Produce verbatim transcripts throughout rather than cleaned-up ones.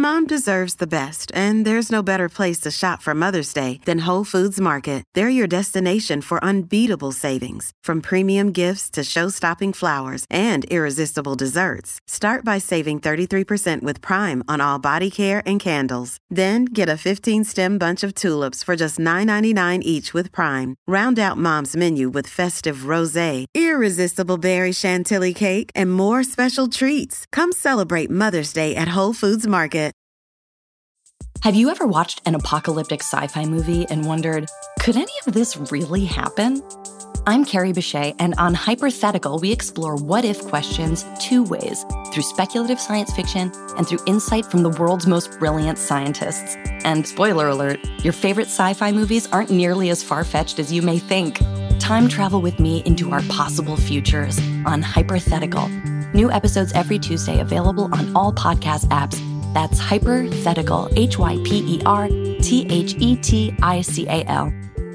Mom deserves the best, and there's no better place to shop for Mother's Day than Whole Foods Market. They're your destination for unbeatable savings, from premium gifts to show-stopping flowers and irresistible desserts. Start by saving thirty-three percent with Prime on all body care and candles. Then get a fifteen-stem bunch of tulips for just nine ninety-nine each with Prime. Round out Mom's menu with festive rosé, irresistible berry chantilly cake, and more special treats. Come celebrate Mother's Day at Whole Foods Market. Have you ever watched an apocalyptic sci-fi movie and wondered, could any of this really happen? I'm Carrie Bechet, and on Hypothetical, we explore what-if questions two ways, through speculative science fiction and through insight from the world's most brilliant scientists. And spoiler alert, your favorite sci-fi movies aren't nearly as far-fetched as you may think. Time travel with me into our possible futures on Hypothetical. New episodes every Tuesday, available on all podcast apps. That's Hypothetical, H Y P E R T H E T I C A L.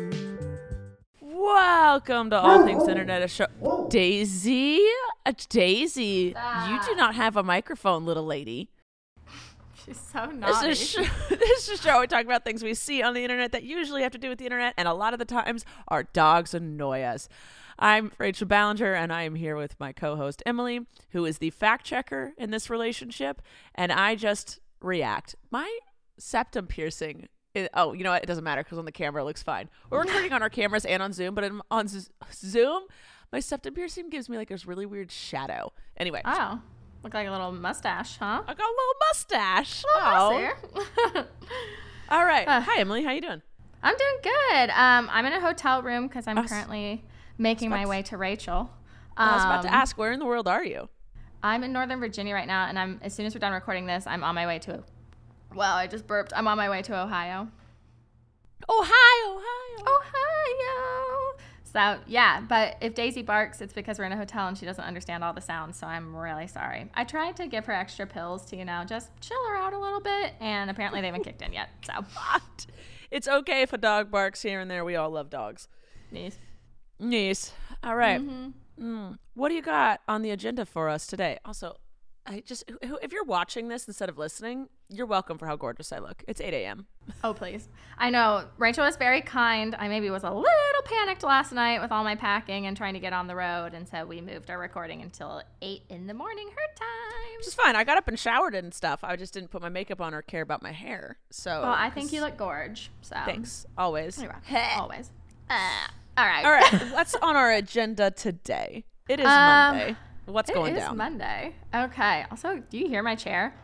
Welcome to All Things Internet, a show. Daisy? Uh, Daisy, ah. You do not have a microphone, little lady. She's so naughty. This is, sh- this is a show we talk about things we see on the internet that usually have to do with the internet, and a lot of the times our dogs annoy us. I'm Rachel Ballinger, and I am here with my co-host Emily, who is the fact checker in this relationship, and I just react. My septum piercing, is, oh, you know what? It doesn't matter because on the camera it looks fine. We're recording on our cameras and on Zoom, but in, on Z- Zoom, my septum piercing gives me like this really weird shadow. Anyway. Oh, look like a little mustache, huh? I got a little mustache. A little oh. All right. Uh, Hi, Emily. How you doing? I'm doing good. Um, I'm in a hotel room because I'm oh, currently making my way to Rachel. Um, I was about to ask, where in the world are you? I'm in Northern Virginia right now, and I'm as soon as we're done recording this, I'm on my way to. Well, I just burped. I'm on my way to Ohio. Ohio, Ohio, Ohio. So yeah, but if Daisy barks, it's because we're in a hotel and she doesn't understand all the sounds. So I'm really sorry. I tried to give her extra pills to, you know, just chill her out a little bit, and apparently they haven't kicked in yet. So it's okay if a dog barks here and there. We all love dogs. Yes. Yes. All right. Mm-hmm. Mm. What do you got on the agenda for us today? Also, I just if you're watching this instead of listening, you're welcome for how gorgeous I look. It's eight a.m. Oh, please. I know. Rachel was very kind. I maybe was a little panicked last night with all my packing and trying to get on the road, and so we moved our recording until eight in the morning her time. Which is fine. I got up and showered and stuff. I just didn't put my makeup on or care about my hair. So well, I think you look gorge. So thanks. Always. Always. Uh, all right. All right. What's on our agenda today? It is um, Monday. What's going down? It is Monday. Okay. Also, do you hear my chair?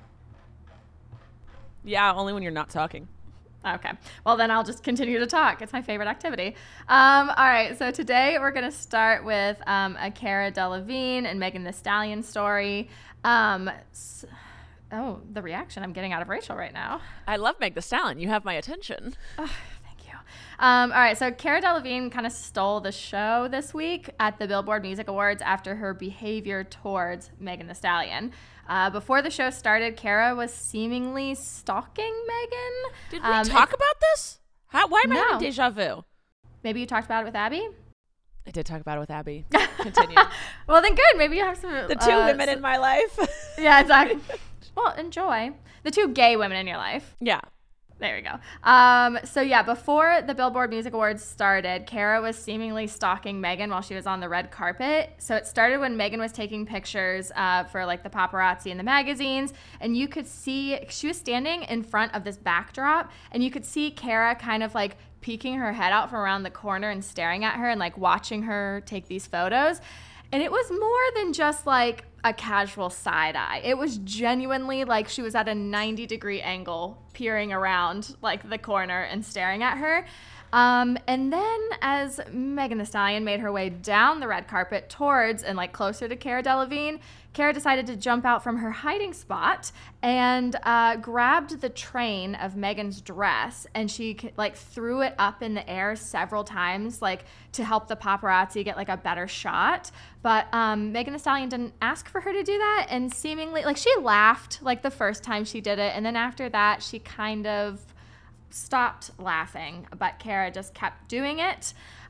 Yeah, only when you're not talking. Okay. Well, then I'll just continue to talk. It's my favorite activity. Um, all right. So today we're going to start with um, a Cara Delevingne and Megan Thee Stallion story. Um, so, oh, the reaction I'm getting out of Rachel right now. I love Meg Thee Stallion. You have my attention. Oh, Um, all right, so Cara Delevingne kind of stole the show this week at the Billboard Music Awards after her behavior towards Megan Thee Stallion. Uh, before the show started, Cara was seemingly stalking Megan. Did we um, talk it, about this? How, why am no. I having deja vu? Maybe you talked about it with Abby? I did talk about it with Abby. Continue. Well, then good. Maybe you have some... The two uh, women in my life. Yeah, exactly. Well, enjoy. The two gay women in your life. Yeah. There we go. Um, so yeah, before the Billboard Music Awards started, Cara was seemingly stalking Megan while she was on the red carpet. So it started when Megan was taking pictures uh, for like the paparazzi and the magazines, and you could see she was standing in front of this backdrop, and you could see Cara kind of like peeking her head out from around the corner and staring at her and like watching her take these photos. And it was more than just like a casual side eye. It was genuinely like she was at a ninety degree angle peering around like the corner and staring at her. Um, and then as Megan Thee Stallion made her way down the red carpet towards and like closer to Cara Delevingne, Cara decided to jump out from her hiding spot and uh, grabbed the train of Megan's dress, and she like threw it up in the air several times, like to help the paparazzi get like a better shot. But um, Megan Thee Stallion didn't ask for her to do that, and seemingly like she laughed like the first time she did it, and then after that she kind of stopped laughing, but Cara just kept doing it.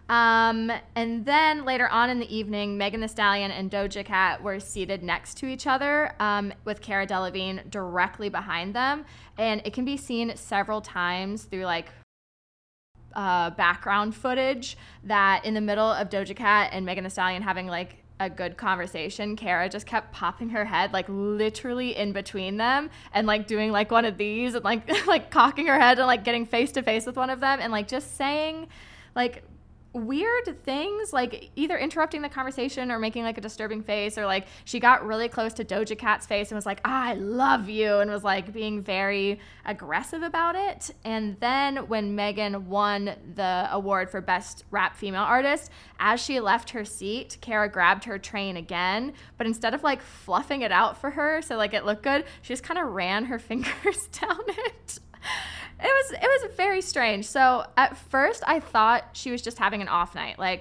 Um, and then later on in the evening, Megan Thee Stallion and Doja Cat were seated next to each other, um, with Cara Delevingne directly behind them. And it can be seen several times through like uh, background footage that in the middle of Doja Cat and Megan Thee Stallion having like a good conversation, Cara just kept popping her head like literally in between them and like doing like one of these and like like cocking her head and like getting face to face with one of them and like just saying like weird things, like either interrupting the conversation or making like a disturbing face, or like she got really close to Doja Cat's face and was like, I love you, and was like being very aggressive about it. And then when Megan won the award for Best Rap Female Artist, as she left her seat, Cara grabbed her train again, but instead of like fluffing it out for her so like it looked good, she just kind of ran her fingers down it. It was it was very strange. So at first I thought she was just having an off night. Like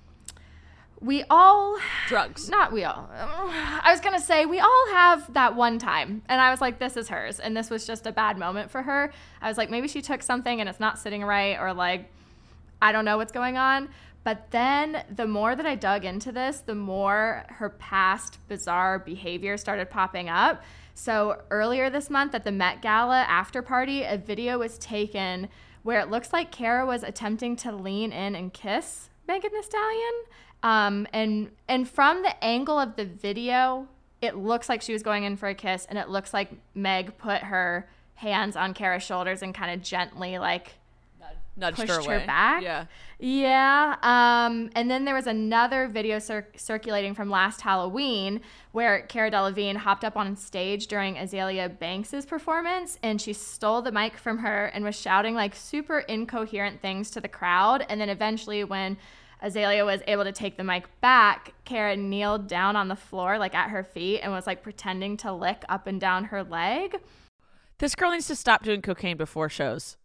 we all drugs. Not we all. I was going to say we all have that one time. And I was like, this is hers. And this was just a bad moment for her. I was like, maybe she took something and it's not sitting right, or like I don't know what's going on. But then the more that I dug into this, the more her past bizarre behavior started popping up. So earlier this month at the Met Gala after party, a video was taken where it looks like Cara was attempting to lean in and kiss Megan Thee Stallion. Um, and and from the angle of the video, it looks like she was going in for a kiss, and it looks like Meg put her hands on Cara's shoulders and kind of gently like nudged pushed her away. her back. Yeah. Yeah. Um, and then there was another video cir- circulating from last Halloween where Cara Delevingne hopped up on stage during Azealia Banks's performance, and she stole the mic from her and was shouting like super incoherent things to the crowd. And then eventually when Azealia was able to take the mic back, Cara kneeled down on the floor like at her feet and was like pretending to lick up and down her leg. This girl needs to stop doing cocaine before shows.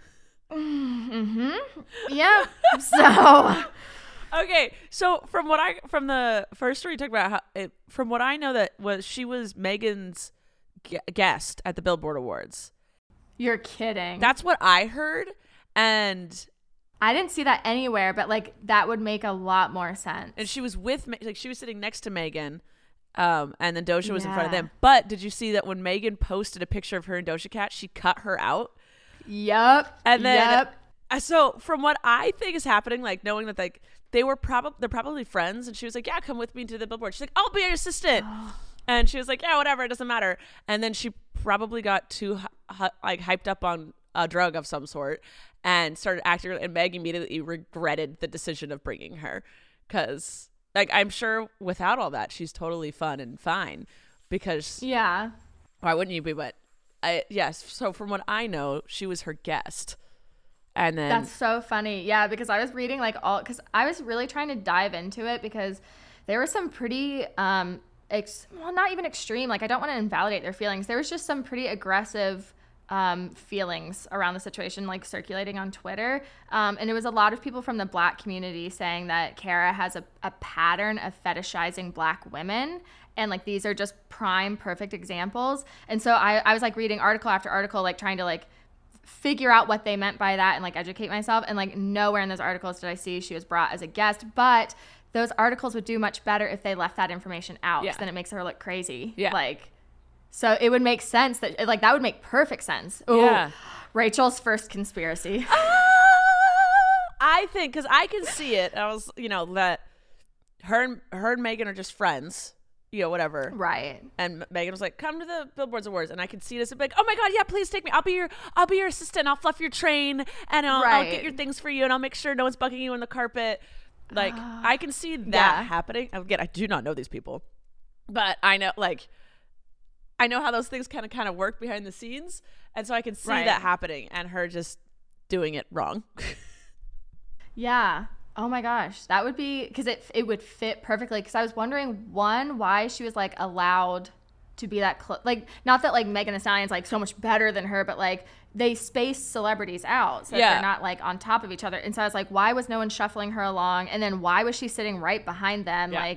Mm-hmm. Yeah. So okay, so from what I from the first story you talked about, how it, from what I know, that was she was Megan's gu- guest at the Billboard Awards. You're kidding. That's what I heard, and I didn't see that anywhere, but like that would make a lot more sense. and she was with Me- like she was sitting next to Megan, um, and then Doja was in front of Yeah. them. But did you see that when Megan posted a picture of her and Doja Cat, she cut her out? Yep. And then, yep. uh, so from what I think is happening, like knowing that like they were probably they're probably friends, and she was like, "Yeah, come with me to the Billboard." She's like, "I'll be your assistant," and she was like, "Yeah, whatever, it doesn't matter." And then she probably got too hu- like hyped up on a drug of some sort and started acting. And Meg immediately regretted the decision of bringing her, because like I'm sure without all that, she's totally fun and fine. Because Yeah. why wouldn't you be? But I yes. So from what I know, she was her guest. And then That's so funny. Yeah, because I was reading like all because I was really trying to dive into it because there were some pretty um ex- well not even extreme, like I don't want to invalidate their feelings. There was just some pretty aggressive um feelings around the situation like circulating on Twitter. Um and it was a lot of people from the Black community saying that Cara has a, a pattern of fetishizing Black women. And like these are just prime perfect examples. And so I, I was like reading article after article, like trying to like figure out what they meant by that and like educate myself. And like nowhere in those articles did I see she was brought as a guest. But those articles would do much better if they left that information out. Yeah. 'Cause then it makes her look crazy. Yeah. Like, so it would make sense that like that would make perfect sense. Ooh, Yeah. Rachel's first conspiracy. I think because I can see it. I was, you know, that her and her and Megan are just friends, you know, whatever. Right. And Megan was like, "Come to the Billboards Awards," and I could see this and be like, "Oh my God, yeah, please take me. I'll be your, I'll be your assistant. I'll fluff your train, and I'll, I'll get Right. your things for you, and I'll make sure no one's bugging you on the carpet." Like, I can see that yeah. happening. Again, I do not know these people, but I know, like, I know how those things kind of, kind of work behind the scenes, and so I can see Right. that happening, and her just doing it wrong. Yeah. Oh my gosh. That would be because it it would fit perfectly. Because I was wondering, one, why she was like allowed to be that close. Like, not that like Megan Thee Stallion's like so much better than her, but like they space celebrities out so that Yeah. they're not like on top of each other. And so I was like, why was no one shuffling her along? And then why was she sitting right behind them? Yeah. Like,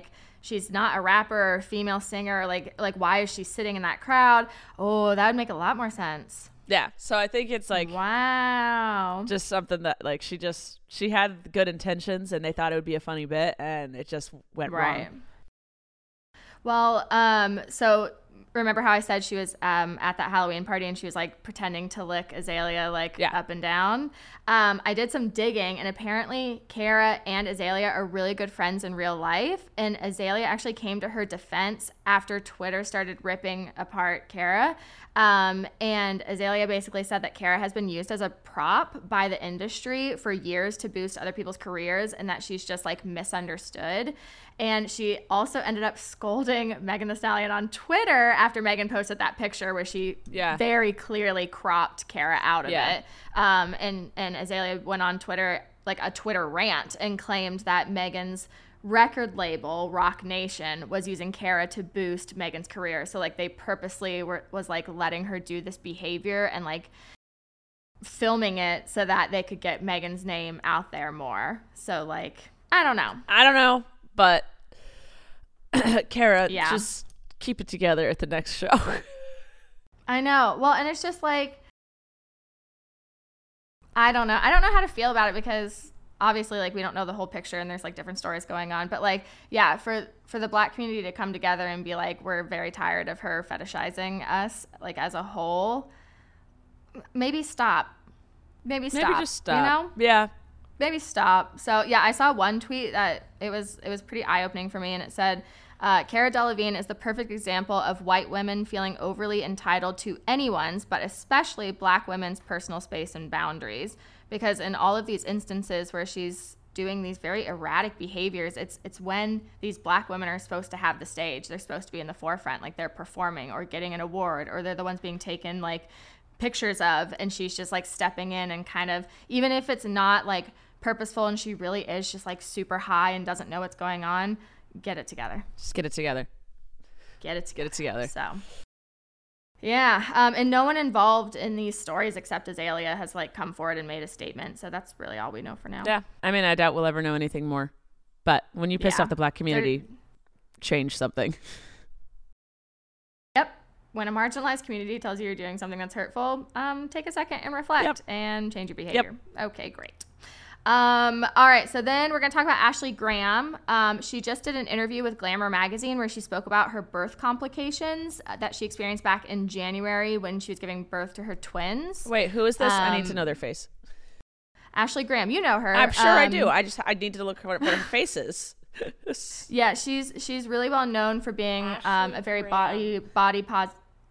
she's not a rapper or a female singer. Like, like why is she sitting in that crowd? Oh, that would make a lot more sense. Yeah. So I think it's like, wow, just something that like she just, she had good intentions and they thought it would be a funny bit and it just went right. wrong. Well, um, so remember how I said she was um, at that Halloween party and she was like pretending to lick Azalea like yeah. up and down? Um, I did some digging, and apparently Cara and Azalea are really good friends in real life. And Azalea actually came to her defense after Twitter started ripping apart Cara. Um, and Azalea basically said that Cara has been used as a prop by the industry for years to boost other people's careers, and that she's just like misunderstood. And she also ended up scolding Megan Thee Stallion on Twitter after Megan posted that picture where she yeah. very clearly cropped Cara out of yeah. it. Um, and, and Azalea went on Twitter, like a Twitter rant, and claimed that Megan's record label, Rock Nation, was using Cara to boost Megan's career. So like they purposely were was like letting her do this behavior and like filming it so that they could get Megan's name out there more. So like, I don't know. I don't know, but Cara, yeah. just keep it together at the next show. I know. Well, and it's just like, I don't know. I don't know how to feel about it because obviously like we don't know the whole picture and there's like different stories going on, but like, yeah, for, for the Black community to come together and be like, we're very tired of her fetishizing us like as a whole, maybe stop. Maybe stop. Maybe just stop. You know? Yeah. Maybe stop. So yeah, I saw one tweet that it was, it was pretty eye-opening for me, and it said, Uh, Cara Delevingne is the perfect example of white women feeling overly entitled to anyone's, but especially Black women's personal space and boundaries. Because in all of these instances where she's doing these very erratic behaviors, it's it's when these Black women are supposed to have the stage. They're supposed to be in the forefront, like they're performing or getting an award, or they're the ones being taken like pictures of, and she's just like stepping in and kind of, even if it's not like purposeful and she really is just like super high and doesn't know what's going on, get it together. Just get it together. Get it together. Get it together. So, yeah. Um, and no one involved in these stories except Azalea has like come forward and made a statement. So that's really all we know for now. Yeah. I mean, I doubt we'll ever know anything more. But when you piss Yeah. off the Black community, They're- change something. Yep. When a marginalized community tells you you're doing something that's hurtful, um, take a second and reflect Yep. and change your behavior. Yep. Okay, great. Um, all right, so then we're going to talk about Ashley Graham. Um, she just did an interview with Glamour magazine where she spoke about her birth complications uh, that she experienced back in January when she was giving birth to her twins. Wait, who is this? Um, I need to know their face. Ashley Graham, you know her. I'm sure I Um, do. I just I need to look what her face is. Yeah, she's she's really well known for being um, a very body body pos.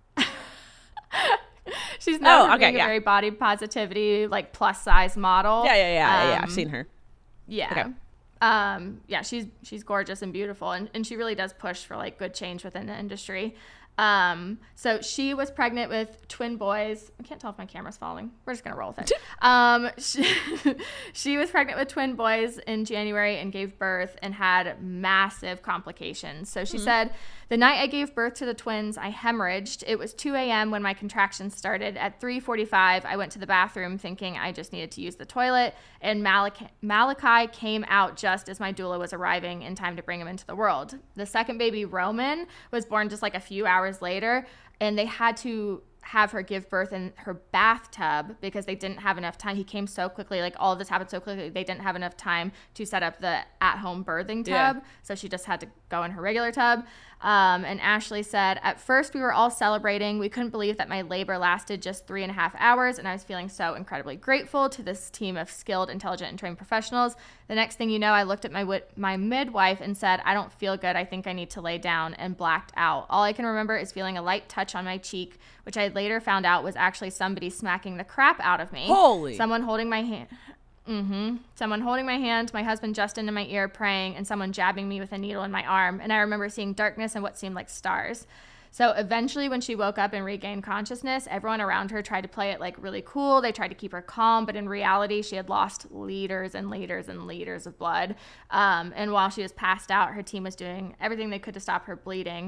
She's known Oh, for okay, being yeah. a very body positivity, like plus size model. Yeah, yeah, yeah, yeah. Um, I've seen her. Yeah. Okay. Um, yeah, she's she's gorgeous and beautiful, and, and she really does push for like good change within the industry. Um, so she was pregnant with twin boys. I can't tell if my camera's falling. We're just gonna roll with it. Um, she, she was pregnant with twin boys in January and gave birth and had massive complications. So she mm-hmm. said, the night I gave birth to the twins, I hemorrhaged. It was two a.m. when my contractions started. At three forty-five, I went to the bathroom thinking I just needed to use the toilet, and Malachi, Malachi came out just as my doula was arriving in time to bring him into the world. The second baby, Roman, was born just like a few hours later, and they had to have her give birth in her bathtub because they didn't have enough time. He came so quickly, like all of this happened so quickly, they didn't have enough time to set up the at-home birthing tub. Yeah. So she just had to go in her regular tub. Um, and Ashley said, at first we were all celebrating. We couldn't believe that my labor lasted just three and a half hours, and I was feeling so incredibly grateful to this team of skilled, intelligent, and trained professionals. The next thing you know, I looked at my wit- my midwife and said, I don't feel good. I think I need to lay down, and blacked out. All I can remember is feeling a light touch on my cheek, which I later found out was actually somebody smacking the crap out of me. Holy. Someone holding my hand. Mm-hmm. Someone holding my hand, my husband Justin in my ear praying, and someone jabbing me with a needle in my arm. And I remember seeing darkness and what seemed like stars. So eventually when she woke up and regained consciousness, everyone around her tried to play it like really cool. They tried to keep her calm, but in reality, she had lost liters and liters and liters of blood. Um, and while she was passed out, her team was doing everything they could to stop her bleeding.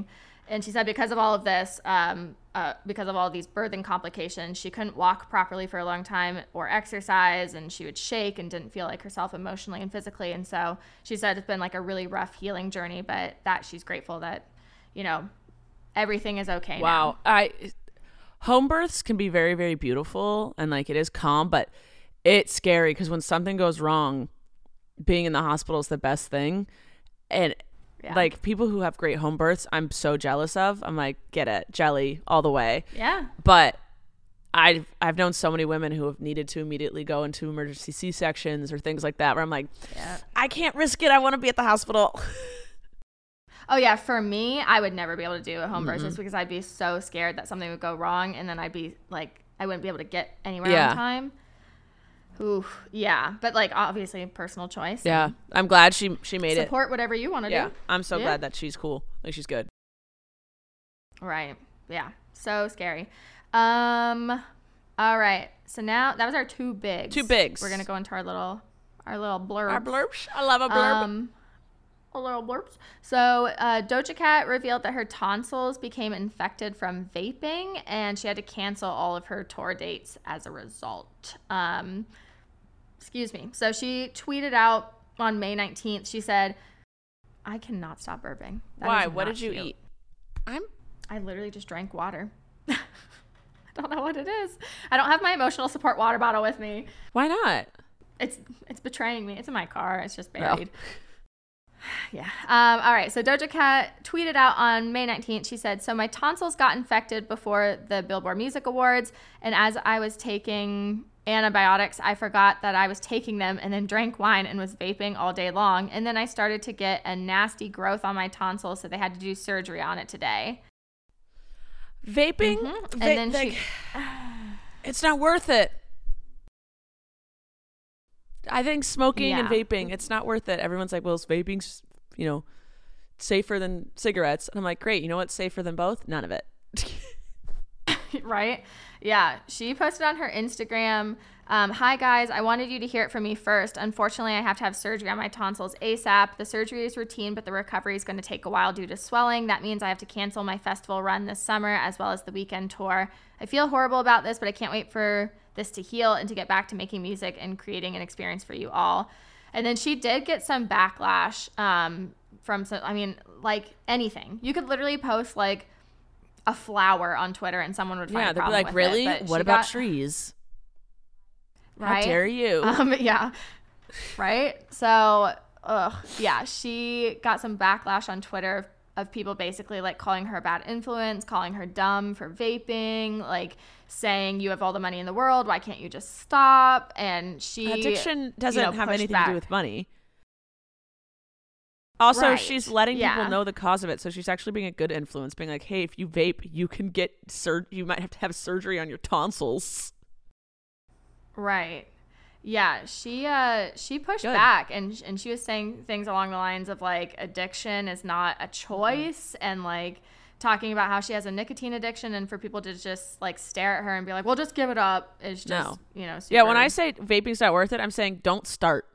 And she said because of all of this, um, uh, because of all of these birthing complications, she couldn't walk properly for a long time or exercise, and she would shake and didn't feel like herself emotionally and physically. And so she said it's been like a really rough healing journey, but that she's grateful that, you know, everything is okay wow. now. I home births can be very, very beautiful, and like it is calm, but it's scary because when something goes wrong, being in the hospital is the best thing. And yeah. like people who have great home births, I'm so jealous of. I'm like, get it, jelly all the way. Yeah. But I've I've known so many women who have needed to immediately go into emergency C-sections or things like that, where I'm like, yeah. I can't risk it. I want to be at the hospital. Oh yeah, for me, I would never be able to do a home birth Mm-hmm. just because I'd be so scared that something would go wrong, and then I'd be like, I wouldn't be able to get anywhere Yeah. on time. Ooh, yeah, but like obviously personal choice. Yeah, I'm glad she she made it. Support whatever you want to Yeah, do. I'm so Yeah. glad that she's cool. Like she's good. Right. Yeah. So scary. Um. All right. So now that was our two bigs. Two bigs. We're gonna go into our little, our little blurb. Our blurbs. I love a blurb. Um, a little blurbs. So uh, Doja Cat revealed that her tonsils became infected from vaping, and she had to cancel all of her tour dates as a result. Um, excuse me. So she tweeted out on May nineteenth. She said, "I cannot stop burping." That Why? is What not did you cute. eat? I'm. I literally just drank water. I don't know what it is. I don't have my emotional support water bottle with me. Why not? It's it's betraying me. It's in my car. It's just buried. Yeah. Um, all right. So Doja Cat tweeted out on May nineteenth. She said, "So my tonsils got infected before the Billboard Music Awards, and as I was taking antibiotics, I forgot that I was taking them and then drank wine and was vaping all day long. And then I started to get a nasty growth on my tonsils, so they had to do surgery on it today." Vaping? Mm-hmm. Va- And then like, she... it's not worth it. I think smoking Yeah. and vaping, it's not worth it. Everyone's like, well, is vaping's, you know, safer than cigarettes. And I'm like, great. You know what's safer than both? None of it. Right? Yeah. She posted on her Instagram, um, "Hi guys, I wanted you to hear it from me first. Unfortunately, I have to have surgery on my tonsils ASAP. The surgery is routine, but the recovery is going to take a while due to swelling. That means I have to cancel my festival run this summer as well as the weekend tour. I feel horrible about this, but I can't wait for this to heal and to get back to making music and creating an experience for you all." And then she did get some backlash um, from some, I mean, like anything. You could literally post like a flower on Twitter and someone would find Yeah, a they'd be problem like, with really? it. But What she about got- trees? Right? How dare you? Um, yeah. Right? So, ugh, yeah, she got some backlash on Twitter of, of people basically like calling her a bad influence, calling her dumb for vaping, like saying you have all the money in the world, why can't you just stop? And she Addiction doesn't you know, have pushed anything back. to do with money. Also, Right. she's letting Yeah. people know the cause of it, so she's actually being a good influence, being like, "Hey, if you vape, you can get sur- you might have to have surgery on your tonsils." Right. Yeah, she uh she pushed Good. back and and she was saying things along the lines of like addiction is not a choice, and like talking about how she has a nicotine addiction, and for people to just like stare at her and be like, "Well, just give it up," is just, No. you know, super... Yeah, when I say vaping's not worth it, I'm saying don't start.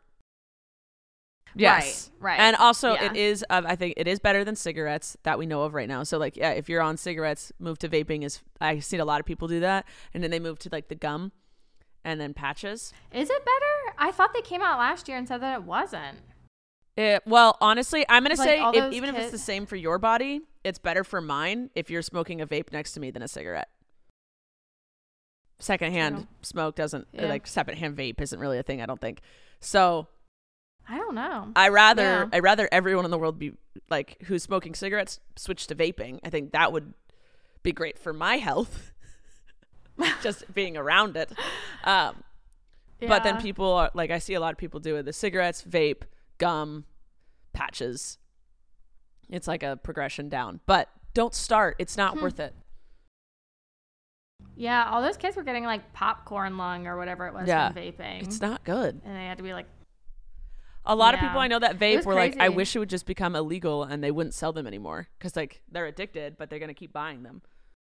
Yes. Right, right. And also, Yeah. it is, uh, I think it is better than cigarettes that we know of right now. So, like, yeah, if you're on cigarettes, move to vaping is, I've seen a lot of people do that. And then they move to, like, the gum and then patches. Is it better? I thought they came out last year and said that it wasn't. It, well, honestly, I'm going to Like, say, all if, those even if it's kid- the same for your body, it's better for mine if you're smoking a vape next to me than a cigarette. Secondhand True. smoke doesn't, Yeah. like, secondhand vape isn't really a thing, I don't think. So... I don't know. I rather Yeah. I rather everyone in the world be like who's smoking cigarettes switch to vaping. I think that would be great for my health. Just being around it. Um, But then Yeah. people are like, I see a lot of people do it. The cigarettes, vape, gum, patches. It's like a progression down. But don't start. It's not Hmm. worth it. Yeah, all those kids were getting like popcorn lung or whatever it was Yeah. from vaping. It's not good. And they had to be like, A lot of Yeah. people I know that It vape was were like, I crazy. wish it would just become illegal and they wouldn't sell them anymore. Because like they're addicted, but they're going to keep buying them.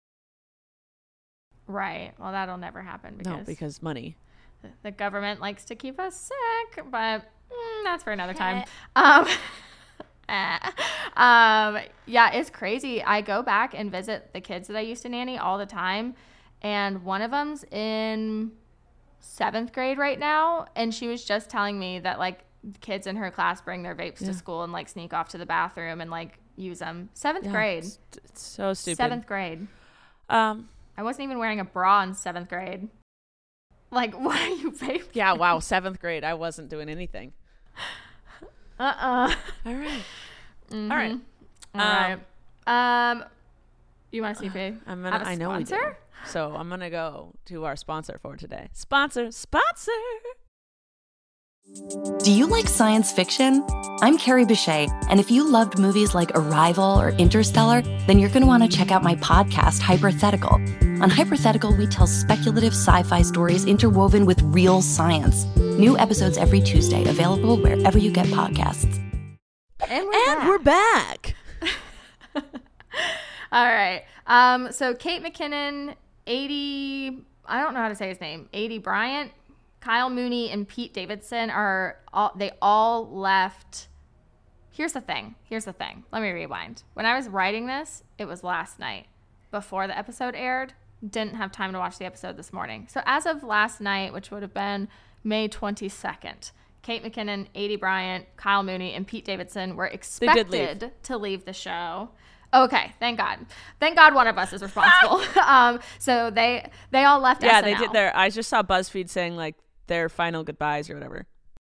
right. Well, that'll never happen because, No, because money. the- the government likes to keep us sick, but mm, that's for another time. Um, eh. um, yeah, it's crazy. I go back and visit the kids that I used to nanny all the time, and one of them's in seventh grade right now, and she was just telling me that like kids in her class bring their vapes Yeah. to school and like sneak off to the bathroom and like use them. Seventh Yeah, grade. It's, it's so stupid. Seventh grade. Um. I wasn't even wearing a bra in seventh grade. Like, why are you vaping? Yeah. Wow. Seventh grade. I wasn't doing anything. Uh-uh. All right. Mm-hmm. All right. All right. Um, you want to see if we I'm have gonna. a I know we do. sponsor? So I'm gonna go to our sponsor for today. Sponsor. Sponsor. Do you like science fiction? I'm Carrie Bechet, and if you loved movies like Arrival or Interstellar, then you're going to want to check out my podcast, Hypothetical. On Hypothetical, we tell speculative sci-fi stories interwoven with real science. New episodes every Tuesday, available wherever you get podcasts. And we're And back. we're back. All right. Um, so Kate McKinnon, eighty, I don't know how to say his name, eighty Bryant, Kyle Mooney, and Pete Davidson are all, they all left. Here's the thing. Here's the thing. Let me rewind. When I was writing this, it was last night before the episode aired. Didn't have time to watch the episode this morning. So as of last night, which would have been May twenty-second, Kate McKinnon, eighty Bryant, Kyle Mooney, and Pete Davidson were expected to leave the show. Okay, thank God. Thank God one of us is responsible. um, so they they all left Yeah, S N L. they did their. I just saw BuzzFeed saying like their final goodbyes or whatever.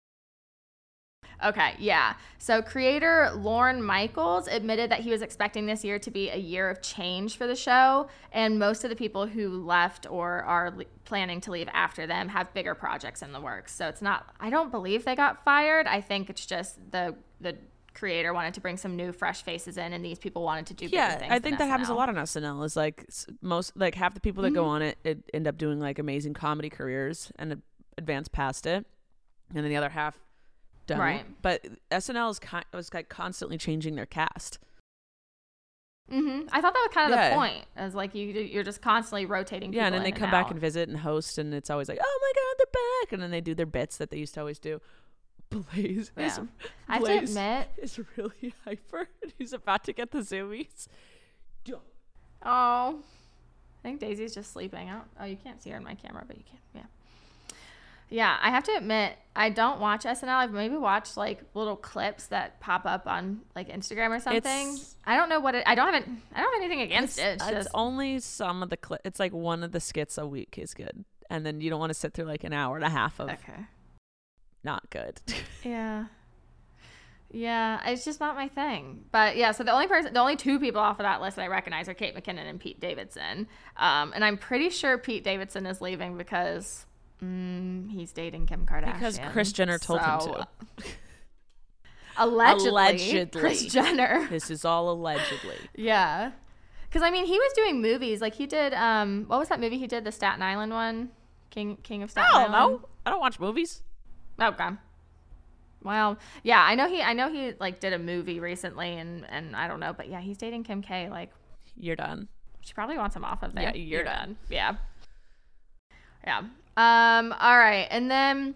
Okay, yeah. So creator Lorne Michaels admitted that he was expecting this year to be a year of change for the show, and most of the people who left or are le- planning to leave after them have bigger projects in the works. So it's not, I don't believe they got fired. I think it's just the the creator wanted to bring some new fresh faces in, and these people wanted to do bigger Yeah, things I think than that happens a S N L. lot on S N L. Is like s- most like half the people that go Mm-hmm. on it, it end up doing like amazing comedy careers and ad- advance past it, and then the other half don't. Right. But S N L is kind was like constantly changing their cast. Mm-hmm. I thought that was kind of Yeah. the point. As like you, you're just constantly rotating. Yeah, and people then they in come back out. and visit and host, and it's always like, oh my god, they're back, and then they do their bits that they used to always do. Blaze, Yeah. is, I have to Blaze admit, is really hyper, and he's about to get the zoomies. oh, I think Daisy's just sleeping out. Oh, you can't see her in my camera, but you can. Yeah. Yeah, I have to admit, I don't watch S N L. I've maybe watched like little clips that pop up on like Instagram or something. It's- I don't know what it. I don't have it. I don't have anything against It's, it. It's it's just only some of the clip. It's like one of the skits a week is good, and then you don't want to sit through like an hour and a half of okay. not good. Yeah. Yeah, it's just not my thing. But yeah, so the only person, the only two people off of that list that I recognize are Kate McKinnon and Pete Davidson. Um, and I'm pretty sure Pete Davidson is leaving because mm, he's dating Kim Kardashian. Because Kris Jenner told him So, to. Allegedly. Allegedly. Kris Jenner. This is all allegedly. Yeah. Because, I mean, he was doing movies. Like, he did, um, what was that movie he did? The Staten Island one? King King of Staten Oh Island? no, I don't watch movies. Okay. Well, yeah, I know he I know he like did a movie recently and and I don't know, but yeah, he's dating Kim K. Like, You're done. she probably wants him off of there. Yeah, you're done. Yeah. Yeah. Um all right. And then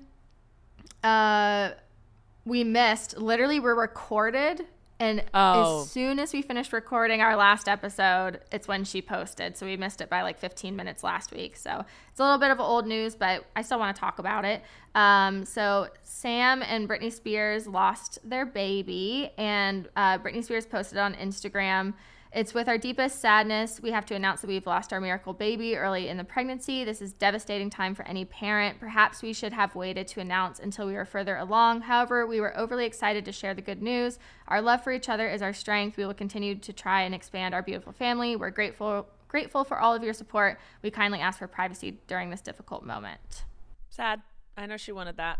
uh we missed, literally we're recorded, and Oh. as soon as we finished recording our last episode, it's when she posted. So we missed it by like fifteen minutes last week. So it's a little bit of old news, but I still want to talk about it. Um, so Sam and Britney Spears lost their baby, and uh, Britney Spears posted on Instagram, "It's with our deepest sadness we have to announce that we've lost our miracle baby early in the pregnancy. This is devastating time for any parent. Perhaps we should have waited to announce until we were further along. However, we were overly excited to share the good news. Our love for each other is our strength. We will continue to try and expand our beautiful family. We're grateful grateful for all of your support. We kindly ask for privacy during this difficult moment." Sad. I know she wanted that.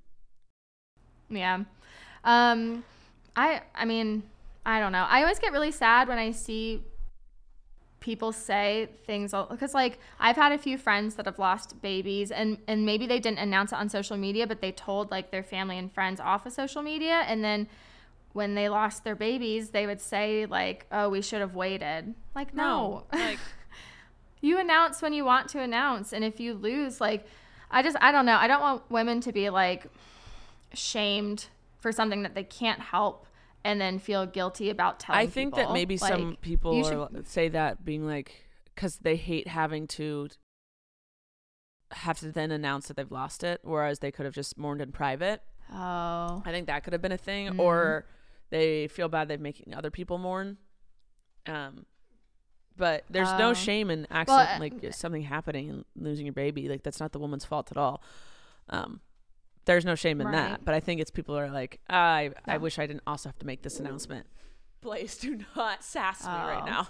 Yeah. Um, I I mean, I don't know. I always get really sad when I see people say things, because like I've had a few friends that have lost babies, and and maybe they didn't announce it on social media, but they told like their family and friends off of social media, and then when they lost their babies, they would say like, "Oh, we should have waited." Like, no. No, like- You announce when you want to announce, and if you lose, like, I just I don't know. I don't want women to be like shamed for something that they can't help, and then feel guilty about telling I think people. that maybe like, some people you are, should- say that being like, because they hate having to have to then announce that they've lost it, whereas they could have just mourned in private. Oh. I think that could have been a thing. Mm. Or they feel bad they're making other people mourn. Um, but there's Oh. no shame in accident, uh, like something happening and losing your baby. Like that's not the woman's fault at all. Um, there's no shame in Right. that. But I think it's people are like, I I Yeah. wish I didn't also have to make this announcement. Blaze, do not sass me right Oh. now.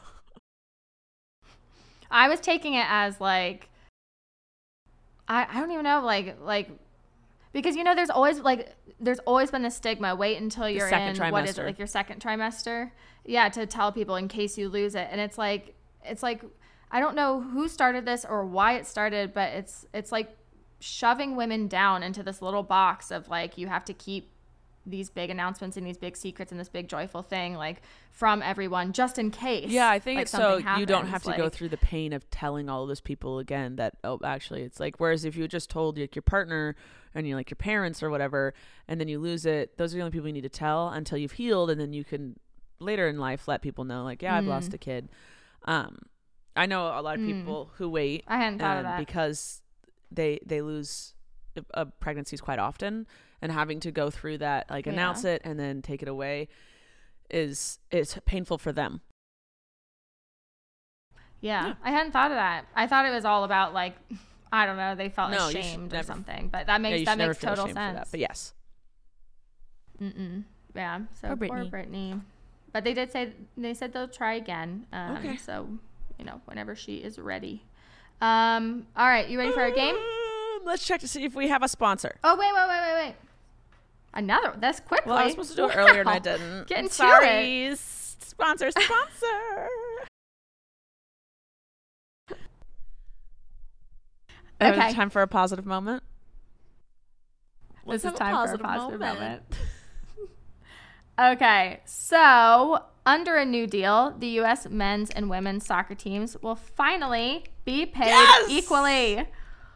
I was taking it as like, I, I don't even know, like, like, because, you know, there's always like, there's always been the stigma. Wait until you're second in, what is it, trimester. like your second trimester? Yeah, to tell people in case you lose it. And it's like, it's like, I don't know who started this or why it started, but it's, it's like shoving women down into this little box of like, you have to keep these big announcements and these big secrets and this big joyful thing like from everyone just in case. Yeah, I think like, it's so something you don't happens, have to like, go through the pain of telling all those people again that, oh, actually it's like, whereas if you just told like your partner and you like your parents or whatever, and then you lose it, those are the only people you need to tell until you've healed, and then you can later in life let people know like, yeah, I've Mm. lost a kid. Um, I know a lot of Mm. people who wait I hadn't thought of um, that. because they they lose uh, pregnancies quite often, and having to go through that, like Yeah. announce it and then take it away is is painful for them. Yeah, Yeah. I hadn't thought of that. I thought it was all about like, I don't know, they felt No, you should ashamed or never- something. But that Yeah, makes you that should never makes feel total ashamed for sense. that, but yes. Mm-mm. Yeah. So Poor poor Brittany. Brittany. But they did say they said they'll try again. Um, Okay. So you know, whenever she is ready. Um. All right, you ready for our game? Um, Let's check to see if we have a sponsor. Oh wait, wait, wait, wait, wait. Another. That's quickly. Well, I was supposed to do it earlier and I Wow. didn't. Getting I'm to sorry. S- Sponsor, sponsor. Okay. Uh, time for a positive moment. This Let's is have time for a positive moment. Okay, so under a new deal, the U S men's and women's soccer teams will finally be paid Yes! equally. Oh,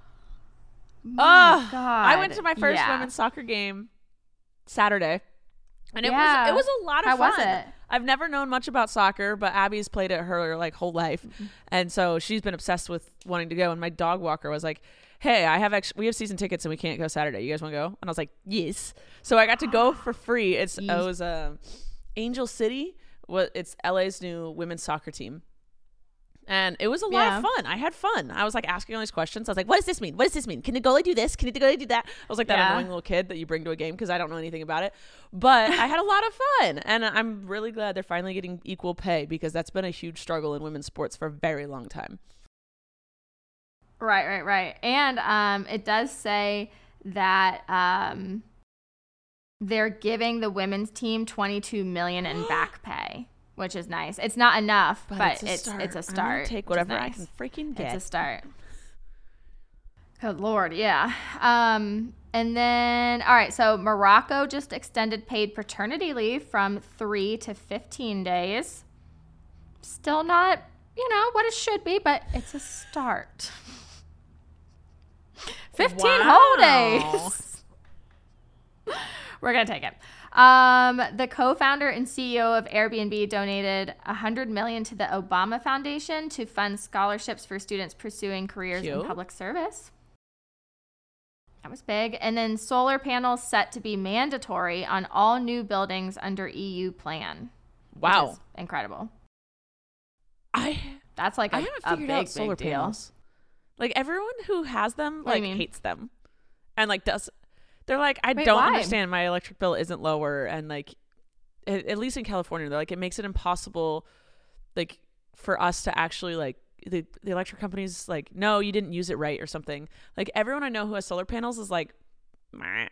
God. I went to my first Yeah. women's soccer game Saturday, and it Yeah. was it was a lot of How fun. was it? I've never known much about soccer, but Abby's played it her like whole life, Mm-hmm. and so she's been obsessed with wanting to go. And my dog walker was like, "Hey, I have ex- we have season tickets and we can't go Saturday. You guys want to go?" And I was like, "Yes." So I got to go for free. It's it was um, Angel City. What it's L A's new women's soccer team. And it was a lot Yeah. of fun. I had fun. I was like asking all these questions. I was like, what does this mean? What does this mean? Can the goalie do this? Can the goalie do that? I was like that Yeah. annoying little kid that you bring to a game because I don't know anything about it. But I had a lot of fun. And I'm really glad they're finally getting equal pay because that's been a huge struggle in women's sports for a very long time. Right, right, right. And um, it does say that um, they're giving the women's team twenty-two million dollars in back pay, which is nice. It's not enough, but, it's it's a I'm start. gonna take which is whatever I nice. can freaking get. It's a start. Good Lord, yeah. Um, and then, all right, so Morocco just extended paid paternity leave from three to fifteen days. Still not, you know, what it should be, but it's a start. fifteen Wow. whole days. We're going to take it. Um, the co-founder and C E O of Airbnb donated one hundred million dollars to the Obama Foundation to fund scholarships for students pursuing careers in Cute. public service. That was big. And then solar panels set to be mandatory on all new buildings under E U plan. which Wow. is incredible. I That's like a, I haven't a figured big, out solar big deal. panels. Like everyone who has them What do you like mean? hates them, and like does. They're like, I Wait, don't why? understand. My electric bill isn't lower, and like, at, at least in California, they're like it makes it impossible, like for us to actually like the the electric companies like no, you didn't use it right or something. Like everyone I know who has solar panels is like, meh.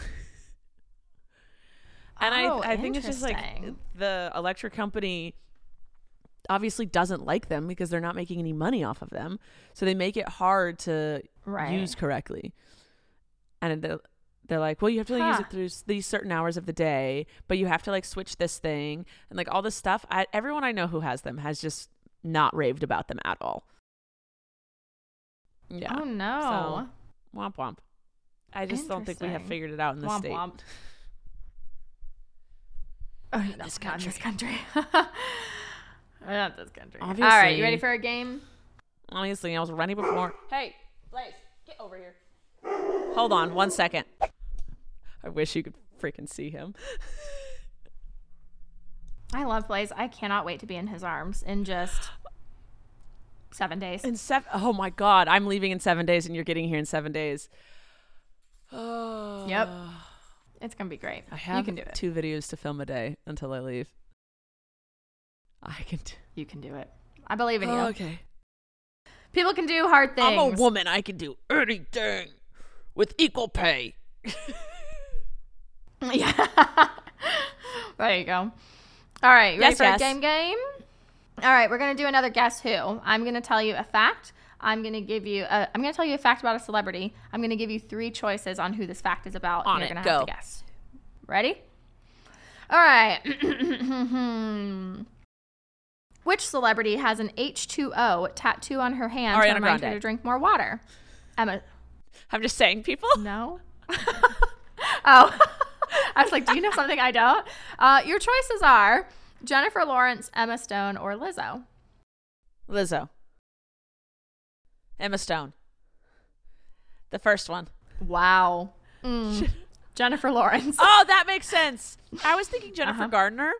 And Oh, I I think it's just like interesting. the electric company obviously doesn't like them because they're not making any money off of them. So they make it hard to Right. use correctly. And they're, they're like, well, you have to like, use Huh. it through s- these certain hours of the day, but you have to like switch this thing and like all this stuff. I, everyone I know who has them has just not raved about them at all. Yeah. Oh, no. Womp womp. I just don't think we have Interesting. figured it out in this Womp state. womp. Oh, no, this not in country. this country. Not this country. Obviously. All right, you ready for a game? Honestly, I was ready before. Hey, Blaze, get over here. Hold on one second. I wish you could freaking see him. I love Blaze. I cannot wait to be in his arms in just seven days. In seven, oh my God, I'm leaving in seven days, and you're getting here in seven days. Oh. Yep. It's going to be great. I have you can do it. two videos to film a day until I leave. I can. T- You can do it. I believe in you. oh, okay. People can do hard things. I'm a woman. I can do anything with equal pay. Yeah. There you go. All right. You ready Yes, for yes. a game game? All right. We're going to do another Guess Who. I'm going to tell you a fact. I'm going to give you a, I'm going to tell you a fact about a celebrity. I'm going to give you three choices on who this fact is about. On and it, you're going to have go. to guess. Ready? All right. Which celebrity has an H two O tattoo on her hand to Ariana remind her Grande. to drink more water? Emma. I'm just saying, people. No. Oh. I was like, do you know something I don't? Uh, your choices are Jennifer Lawrence, Emma Stone, or Lizzo. Lizzo. Emma Stone. The first one. Wow. Mm. Jennifer Lawrence. Oh, that makes sense. I was thinking Jennifer Uh-huh. Gardner.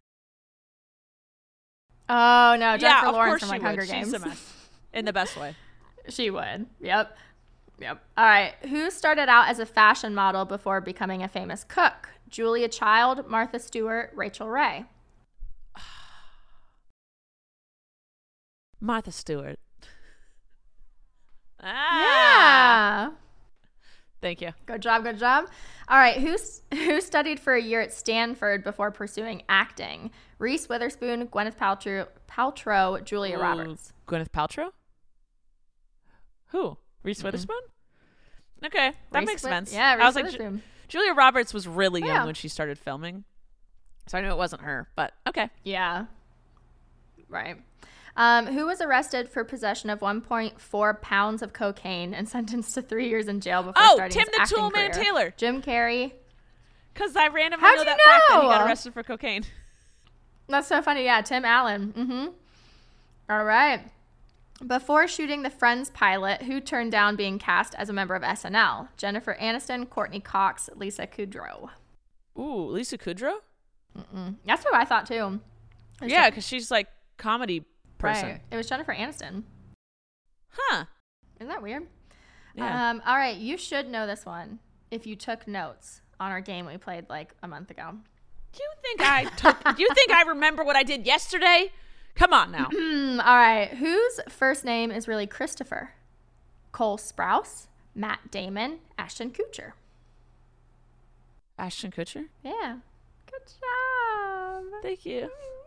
Oh, no. Jennifer yeah, of Lawrence course from she like would. Hunger She's Games. a mess. In the best way. She would. Yep. Yep. All right. Who started out as a fashion model before becoming a famous cook? Julia Child, Martha Stewart, Rachel Ray. Martha Stewart. Ah. Yeah. Thank you. Good job, good job. All right, who's who studied for a year at Stanford before pursuing acting? Reese Witherspoon, Gwyneth Paltrow, Paltrow Julia Ooh, Roberts. Gwyneth Paltrow? Who? Reese Witherspoon? Okay, that Reese makes With- sense. Yeah, Reese I was like, Ju- Witherspoon. Julia Roberts was really young Yeah. when she started filming, so I knew it wasn't her. But okay. Yeah. Right. Um, who was arrested for possession of one point four pounds of cocaine and sentenced to three years in jail before Oh, starting Tim his the acting Toolman career? Taylor. Jim Carrey. Because I randomly How'd know you that fact that he got know? arrested for cocaine. That's so funny. Yeah, Tim Allen. Mm-hmm. All right. Before shooting the Friends pilot, who turned down being cast as a member of S N L? Jennifer Aniston, Courtney Cox, Lisa Kudrow. Ooh, Lisa Kudrow? Mm-mm. That's who I thought too. It was Yeah, Jen- because she's like comedy person. right. It was Jennifer Aniston. Huh. Isn't that weird? Yeah. Um, all right, you should know this one if you took notes on our game we played like a month ago. Do you think I took, do you think I remember what I did yesterday? Come on now. Hmm, all right, whose first name is really Christopher? Cole Sprouse, Matt Damon, Ashton Kutcher. Ashton Kutcher? Yeah, good job. Thank you.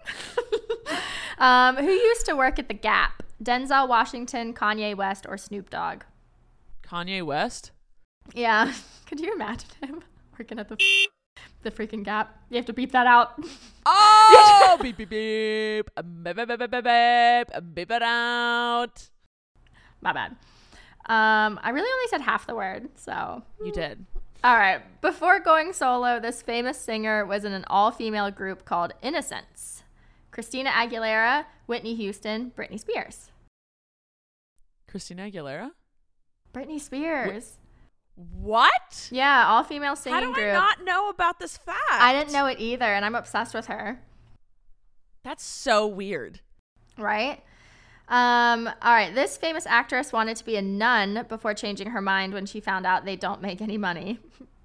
um, who used to work at the Gap? Denzel Washington, Kanye West, or Snoop Dogg? Kanye West? Yeah, could you imagine him working at the the freaking Gap? You have to beep that out. Oh! beep, beep, beep. Beep, beep, beep, beep, beep. Beep it out. My bad. Um, I really only said half the word, so. You did. All right. Before going solo, this famous singer was in an all-female group called Innocence. Christina Aguilera, Whitney Houston, Britney Spears. Christina Aguilera? Britney Spears. What? Yeah, all-female singing How do group. I not know about this fact? I didn't know it either, and I'm obsessed with her. That's so weird. Right? Um, all right. This famous actress wanted to be a nun before changing her mind when she found out they don't make any money.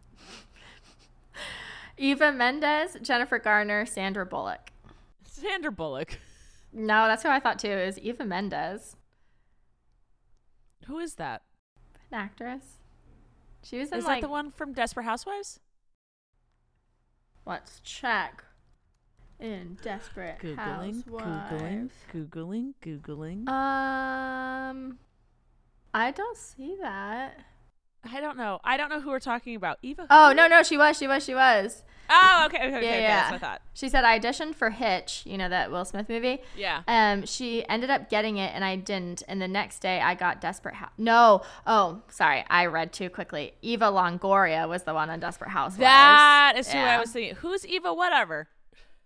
Eva Mendes, Jennifer Garner, Sandra Bullock. Sandra Bullock. No, that's who I thought too. Is Eva Mendes, Who is that? an actress? She was in Is like. that the one from Desperate Housewives? Let's check. In Desperate Googling, Googling, Housewives. Googling, Googling. Um, I don't see that. I don't know. I don't know who we're talking about. Eva? Oh no, no, she was, she was, she was. Oh, okay, okay, okay. Yeah, okay, yeah. That's what I thought. She said I auditioned for Hitch, you know, that Will Smith movie. Yeah. Um, she ended up getting it and I didn't. And the next day I got Desperate House. No. Oh, sorry. I read too quickly. Eva Longoria was the one on Desperate Housewives. That is who Yeah. I was thinking. Who's Eva whatever?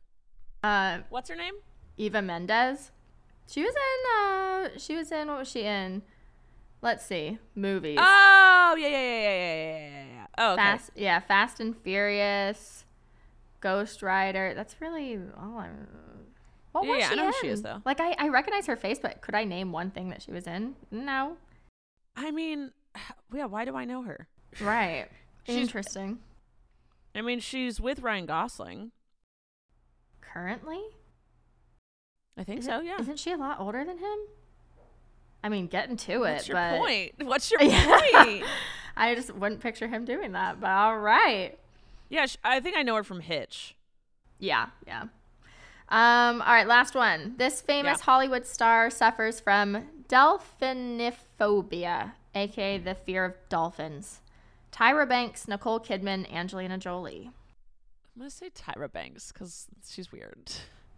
Uh, What's her name? Eva Mendes. She was in, uh, she was in, what was she in? Let's see, movies. Oh, yeah, yeah, yeah, yeah, yeah, yeah, yeah, yeah. Oh, okay. Fast, yeah, Fast and Furious, Ghost Rider. That's really all I'm. What was Yeah, she I know in? who she is, though. Like, I, I recognize her face, but could I name one thing that she was in? No. I mean, yeah, why do I know her? Right. She's- Interesting. I mean, she's with Ryan Gosling. Currently? I think Is so, it- yeah. Isn't she a lot older than him? I mean, getting to What's it, your but point? What's your Yeah. point? I just wouldn't picture him doing that, but all right. Yeah, sh- I think I know her from Hitch. Yeah, yeah. Um, all right, last one. This famous Yeah. Hollywood star suffers from delphinophobia, aka the fear of dolphins. Tyra Banks, Nicole Kidman, Angelina Jolie. I'm going to say Tyra Banks because she's weird.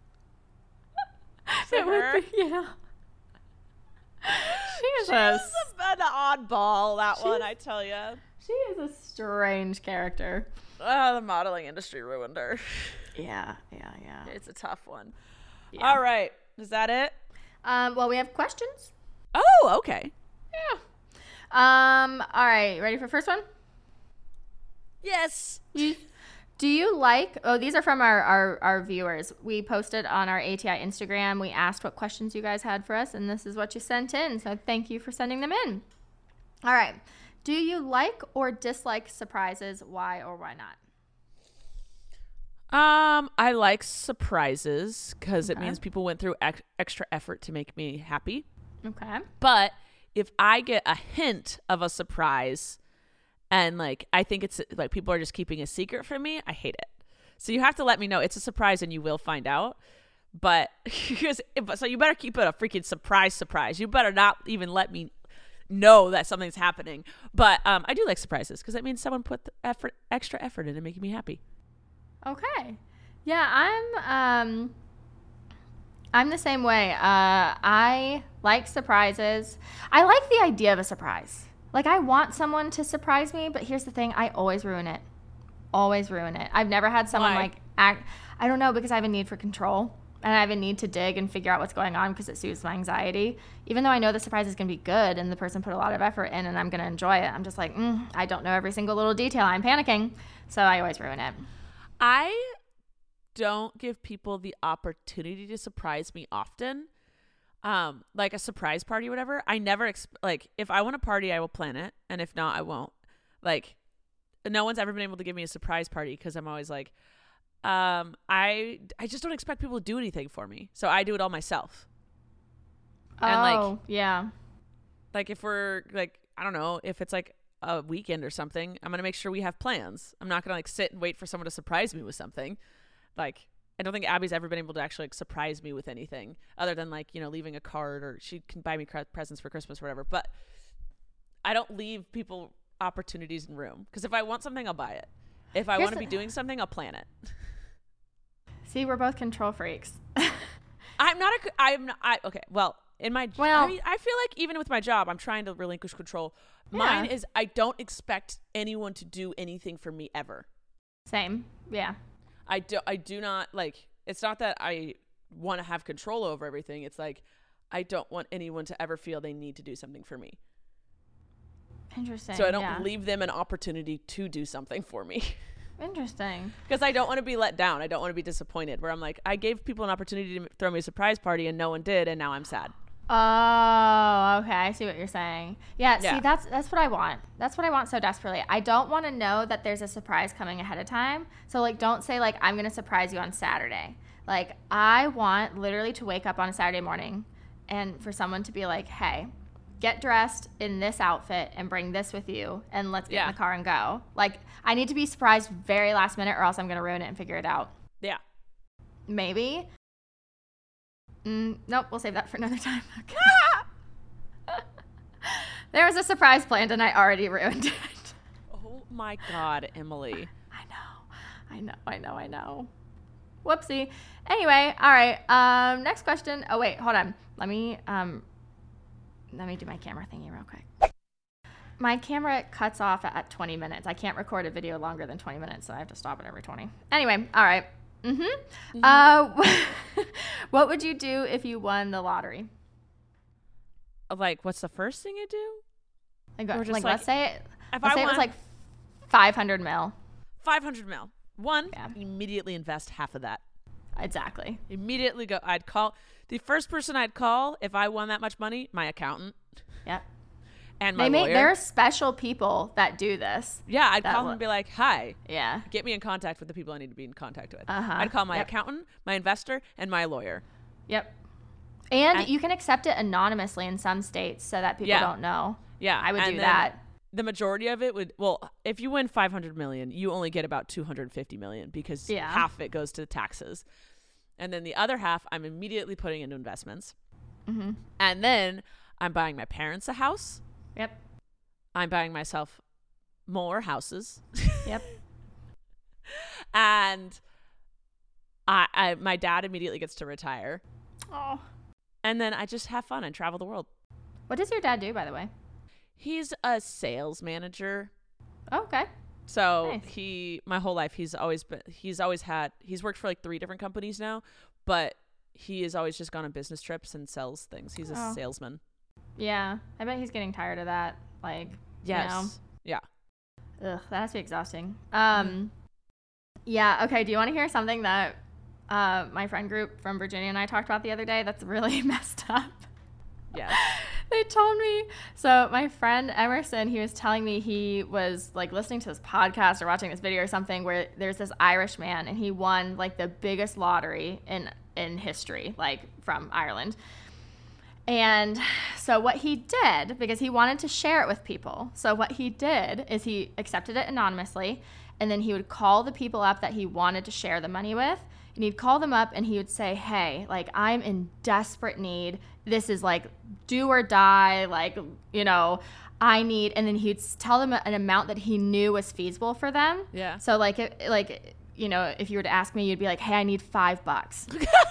Is It it would her? be- yeah. She is She's a, an oddball, that one, She's- I tell you. she is a strange character. Oh, the modeling industry ruined her. Yeah, yeah, yeah. It's a tough one. Yeah. All right. Is that it? Um, well, we have questions. Oh, okay. Yeah. Um, all right, ready for first one? Yes. You, do you like, oh, these are from our, our, our viewers. We posted on our A T I Instagram. We asked what questions you guys had for us, and this is what you sent in. So thank you for sending them in. All right. Do you like or dislike surprises? Why or why not? Um, I like surprises because it Okay. means people went through ex- extra effort to make me happy. Okay. But if I get a hint of a surprise and like I think it's like people are just keeping a secret from me, I hate it. So you have to let me know it's a surprise and you will find out. But because so you better keep it a freaking surprise surprise. You better not even let me know that something's happening. But um I do like surprises because it means someone put the effort extra effort into making me happy. Okay. Yeah, I'm um I'm the same way. Uh I like surprises. I like the idea of a surprise. Like I want someone to surprise me, but here's the thing, I always ruin it. Always ruin it. I've never had someone Why? like act I don't know, because I have a need for control. And I have a need to dig and figure out what's going on because it soothes my anxiety. Even though I know the surprise is going to be good and the person put a lot of effort in and I'm going to enjoy it, I'm just like, mm, I don't know every single little detail. I'm panicking. So I always ruin it. I don't give people the opportunity to surprise me often. Um, like a surprise party or whatever. I never, exp- like, if I want a party, I will plan it. And if not, I won't. Like, no one's ever been able to give me a surprise party because I'm always like, um, I, I just don't expect people to do anything for me. So I do it all myself. And, like- oh, yeah. Like, if we're, like, I don't know, if it's like a weekend or something, I'm going to make sure we have plans. I'm not going to, like, sit and wait for someone to surprise me with something. Like, I don't think Abby's ever been able to actually like surprise me with anything other than like, you know, leaving a card or she can buy me cre- presents for Christmas or whatever. But I don't leave people opportunities in room because if I want something, I'll buy it. If I Here's want to the- be doing something, I'll plan it. See, we're both control freaks. I'm not a, I'm not, I, okay. Well, in my, Well- I mean, I feel like even with my job, I'm trying to relinquish control. Mine Yeah. is I don't expect anyone to do anything for me ever. Same. Yeah. I do, I do not like, it's not that I want to have control over everything. It's like, I don't want anyone to ever feel they need to do something for me. Interesting. So I don't yeah. leave them an opportunity to do something for me Interesting. because I don't want to be let down. I don't want to be disappointed where I'm like, I gave people an opportunity to throw me a surprise party and no one did. And now I'm sad. Oh, okay. I see what you're saying. Yeah, Yeah. see, that's that's what I want. That's what I want so desperately. I don't want to know that there's a surprise coming ahead of time. So, like, don't say, like, I'm going to surprise you on Saturday. Like, I want literally to wake up on a Saturday morning and for someone to be like, hey, get dressed in this outfit and bring this with you and let's get Yeah. in the car and go. Like, I need to be surprised very last minute or else I'm going to ruin it and figure it out. Yeah. Maybe. Mm, nope, we'll save that for another time. Okay. There was a surprise planned and I already ruined it. Oh my God, Emily. I know, I know, I know, I know. Whoopsie. Anyway, all right. Um, next question. Oh wait, hold on. Let me um, let me do my camera thingy real quick. My camera cuts off at twenty minutes. I can't record a video longer than twenty minutes, so I have to stop it every twenty. Anyway, all right. Mm-hmm. Uh, what would you do if you won the lottery? Like, what's the first thing you do? Like, Or just like, like, let's say, If let's I say it won was like five hundred mil. five hundred mil. One, Yeah. immediately invest half of that. Exactly. Immediately go. I'd call the first person I'd call if I won that much money, my accountant Yep. and my They make lawyer. there are special people that do this. yeah, I'd that call them lo- and be like, "Hi, Yeah. get me in contact with the people I need to be in contact with." Uh-huh. I'd call my Yep. accountant, my investor, and my lawyer. Yep. And And- you can accept it anonymously in some states so that people Yeah. don't know. Yeah, I would and do then that. The majority of it would, well, if you win five hundred million, you only get about two hundred fifty million because Yeah. half of it goes to taxes. And then the other half, I'm immediately putting into investments. Mm-hmm. And then I'm buying my parents a house. Yep. I'm buying myself more houses. Yep. and I, I, my dad immediately gets to retire. Oh. And then I just have fun and travel the world. What does your dad do, by the way? He's a sales manager. Oh, okay. So Nice. he, my whole life, he's always been, he's always had, he's worked for like three different companies now, but he has always just gone on business trips and sells things. He's a Oh. salesman. Yeah. I bet he's getting tired of that. Like, Yes. Yeah. you know, ugh, that has to be exhausting. Um, yeah. Okay. Do you want to hear something that uh, my friend group from Virginia and I talked about the other day that's really messed up? Yes. They told me. So my friend Emerson, he was telling me he was like listening to this podcast or watching this video or something where there's this Irish man and he won like the biggest lottery in in history, like from Ireland. And so what he did, because he wanted to share it with people, so what he did is he accepted it anonymously, and then he would call the people up that he wanted to share the money with, and he'd call them up and he would say, hey, like, I'm in desperate need. This is like do or die, like, you know, I need, and then he'd tell them an amount that he knew was feasible for them. Yeah. So like, it, like, you know, if you were to ask me, you'd be like, hey, I need five bucks.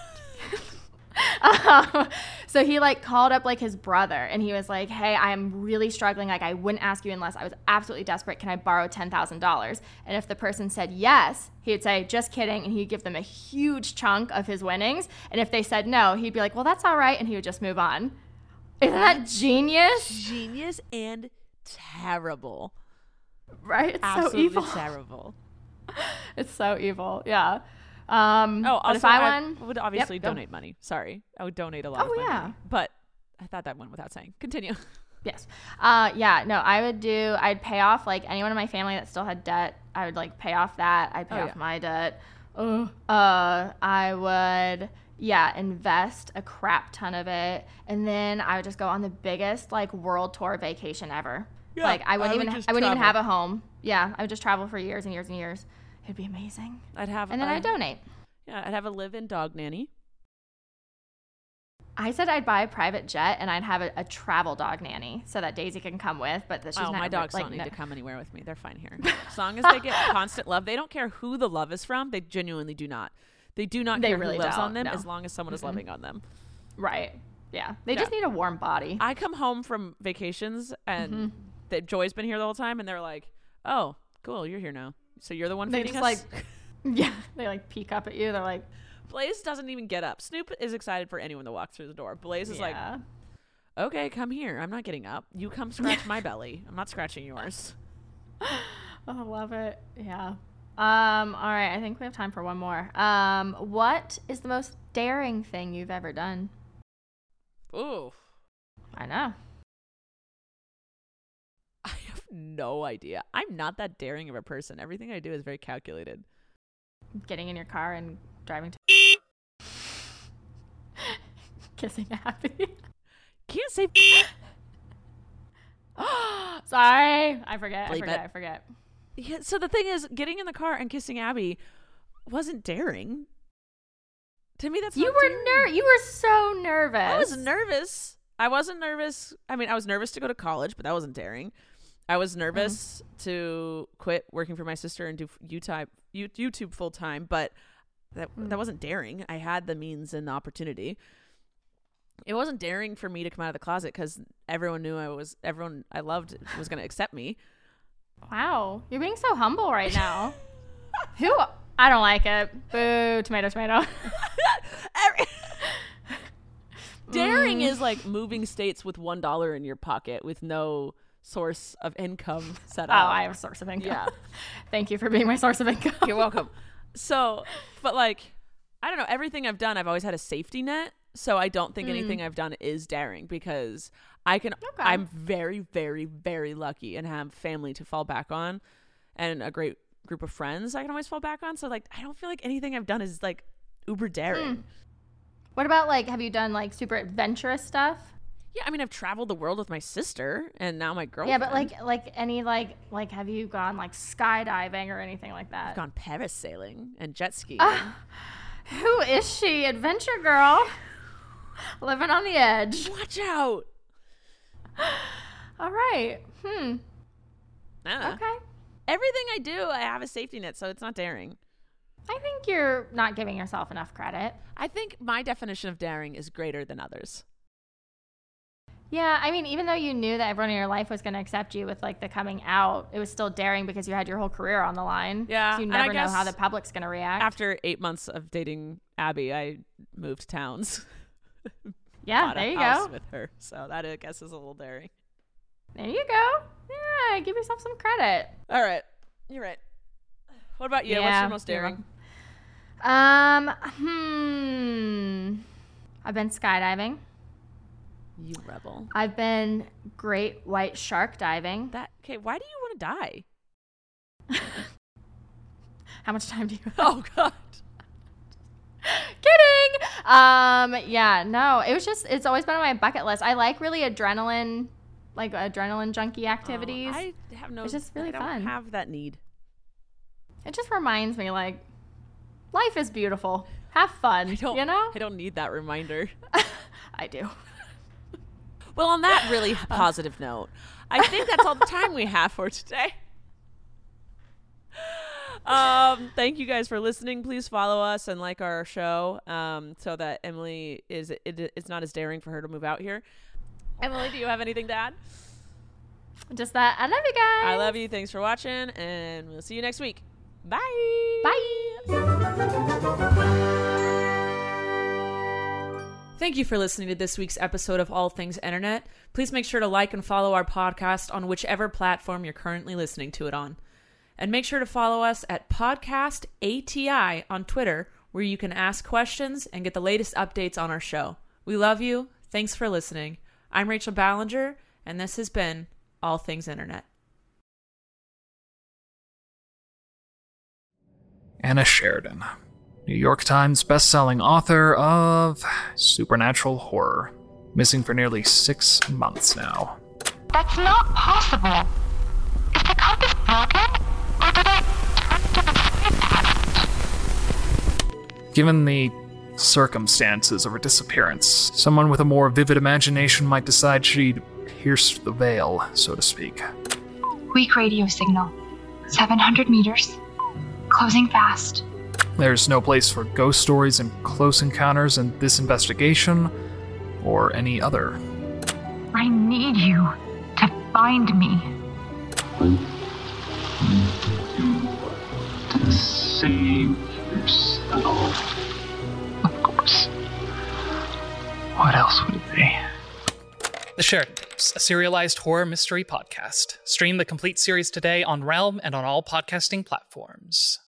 um, so he like called up like his brother and he was like, hey, I'm really struggling. Like I wouldn't ask you unless I was absolutely desperate. Can I borrow ten thousand dollars? And if the person said yes, he would say, just kidding. And he'd give them a huge chunk of his winnings. And if they said no, he'd be like, well, that's all right. And he would just move on. Isn't that genius? Genius and terrible. Right? It's Absolutely so evil. terrible. It's so evil. Yeah. Um, Oh, but also, if I I won, would obviously Yep, go. donate money. Sorry. I would donate a lot Oh, of my yeah. money. But I thought that went without saying. Continue. Yes. Uh, yeah, no, I would do, I'd pay off like anyone in my family that still had debt. I would like pay off that. I'd pay Oh, off yeah. my debt. Ugh. Uh, I would, yeah, invest a crap ton of it. And then I would just go on the biggest like world tour vacation ever. Yeah, like I wouldn't I would even, just I wouldn't even travel. have a home. Yeah. I would just travel for years and years and years. It'd be amazing. I'd have And then I'd, I'd donate. Yeah, I'd have a live-in dog nanny. I said I'd buy a private jet and I'd have a, a travel dog nanny so that Daisy can come with, but that she's Oh, not my dogs like, don't need no. to come anywhere with me. They're fine here. As long as they get constant love. They don't care who the love is from. They genuinely do not. They do not They care really who loves don't, on them no. as long as someone is loving on them. Right. Yeah. They Yeah. just need a warm body. I come home from vacations and Mm-hmm. that Joy's been here the whole time and they're like, oh, cool, you're here now. So you're the one They feeding just us? like, yeah, they like peek up at you. They're like, Blaze doesn't even get up. Snoop is excited for anyone that walks through the door. Blaze is like, yeah. okay, come here. I'm not getting up. You come scratch my belly. I'm not scratching yours. Oh, I love it. Yeah. Um, all right. I think we have time for one more. Um, what is the most daring thing you've ever done? Ooh. I know. I have no idea. I'm not that daring of a person. Everything I do is very calculated. Getting in your car and driving to kissing Abby. Can't say Sorry. I forget. I Bleep forget. it. I forget. Yeah, so the thing is, getting in the car and kissing Abby wasn't daring. To me, that's You not were daring. ner- You were so nervous. I was nervous. I wasn't nervous. I mean, I was nervous to go to college, but that wasn't daring. I was nervous Mm-hmm. to quit working for my sister and do YouTube YouTube full time, but that Mm. that wasn't daring. I had the means and the opportunity. It wasn't daring for me to come out of the closet because everyone knew I was everyone I loved was going to accept me. Wow. You're being so humble right now. Who I don't like it. Boo, tomato, tomato. Every- Daring Mm. is like moving states with one dollar in your pocket with no source of income set Oh, up. I have a source of income. Yeah. Thank you for being my source of income. You're welcome. So, but like, I don't know. Everything I've done, I've always had a safety net. So I don't think Mm. anything I've done is daring because I can. Okay. I'm very, very, very lucky and have family to fall back on, and a great group of friends I can always fall back on. So like, I don't feel like anything I've done is like uber daring. Mm. What about like, have you done like super adventurous stuff? Yeah, I mean, I've traveled the world with my sister and now my girlfriend. Yeah, but like, like any like, like, have you gone like skydiving or anything like that? I've gone parasailing and jet skiing. Uh, who is she? Adventure girl, living on the edge. Watch out. All right. Hmm. I don't know. Okay. Everything I do, I have a safety net, so it's not daring. I think you're not giving yourself enough credit. I think my definition of daring is greater than others. Yeah, I mean, even though you knew that everyone in your life was going to accept you with like the coming out, it was still daring because you had your whole career on the line. Yeah, So you and I never know guess how the public's going to react. After eight months of dating Abby, I moved towns. yeah, Bought there a you house go. with her, so that I guess is a little daring. There you go. Yeah, give yourself some credit. All right, you're right. What about you? What's Yeah, your most you're daring? Um, hmm. I've been skydiving. You rebel. I've been great white shark diving. That okay? Why do you want to die? How much time do you have? Oh God. Kidding. Um, yeah, no, it was just, it's always been on my bucket list. I like really adrenaline, like adrenaline junkie activities. Oh, I have no. It's just really I don't fun. have that need. It just reminds me, like, life is beautiful. Have fun. I don't. You know? I don't need that reminder. I do. Well, on that really positive note, I think that's all the time we have for today. Um, thank you guys for listening. Please follow us and like our show, um, so that Emily is it, it's not as daring for her to move out here. Emily, do you have anything to add? Just that. I love you guys. I love you. Thanks for watching, and we'll see you next week. Bye. Bye. Thank you for listening to this week's episode of All Things Internet. Please make sure to like and follow our podcast on whichever platform you're currently listening to it on. And make sure to follow us at Podcast A T I on Twitter, where you can ask questions and get the latest updates on our show. We love you. Thanks for listening. I'm Rachel Ballinger, and this has been All Things Internet. Anna Sheridan, New York Times bestselling author of supernatural horror, missing for nearly six months now. That's not possible. Is the compass broken? Or did I turn to the side? Given the circumstances of her disappearance, someone with a more vivid imagination might decide she'd pierced the veil, so to speak. Weak radio signal. seven hundred meters. Closing fast. There's no place for ghost stories and close encounters in this investigation, or any other. I need you to find me. To save yourself. Of course. What else would it be? The Sheridan Tapes, a serialized horror mystery podcast. Stream the complete series today on Realm and on all podcasting platforms.